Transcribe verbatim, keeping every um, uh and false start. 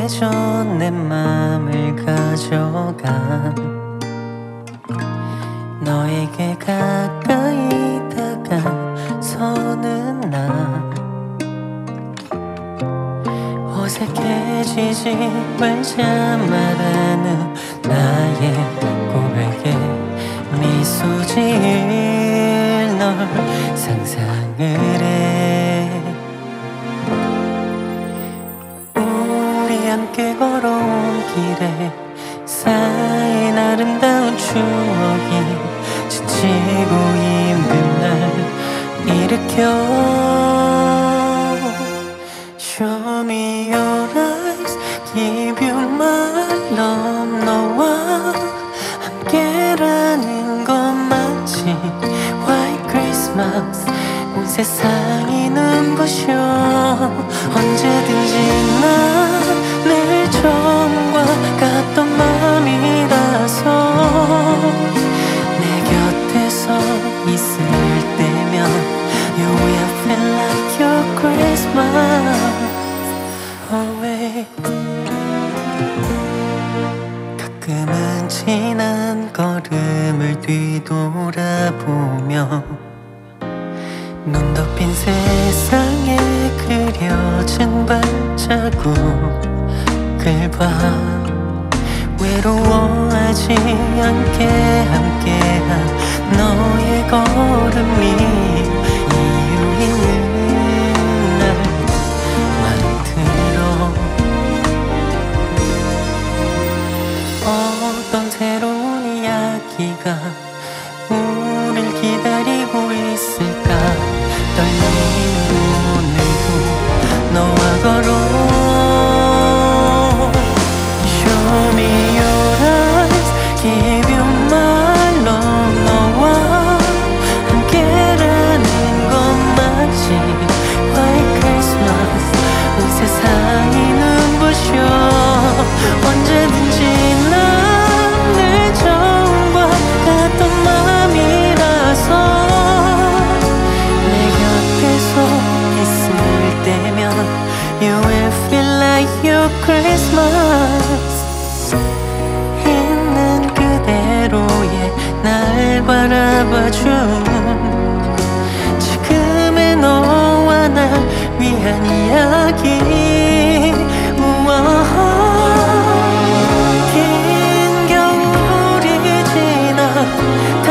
전 내 맘을 가져간 너에게 가까이 다가서는 나 어색해지지 말자 말하는 나의 고백에 미소 지을 널 상상을 해. 우리 함께 걸어온 길에 쌓인 아름다운 추억이 지치고 힘든 날 일으켜. Show me your eyes, give you my love. 너와 함께라는 것만치 White Christmas 온 세상이 눈부셔. 언제든지 난 늘 처음과 같던 맘이라서 내 곁에서 있을 때면 You will feel like your Christmas away. 가끔은 지난 걸음을 뒤돌아보며 눈 덮인 세상에 그려진 발자국을 봐. 외로워하지 않게 함께한 너의 걸음이 이유 있는 날만 들어. 어떤 새로운 이야기가 우릴 기다리고 있을까. 떨리는 오늘도 너와 걸어. Show me your eyes, give you my love. 너와 함께라는 것만치 White Christmas 온 세상이 눈부셔. 언제든지 난 늘 처음과 같던 맘이라서 내 곁에서 있을 때면 You will feel like your Christmas. 있는 그대로의 날 바라봐준 지금의 너와 날 위한 이야기. 우와. 긴 겨울이 지나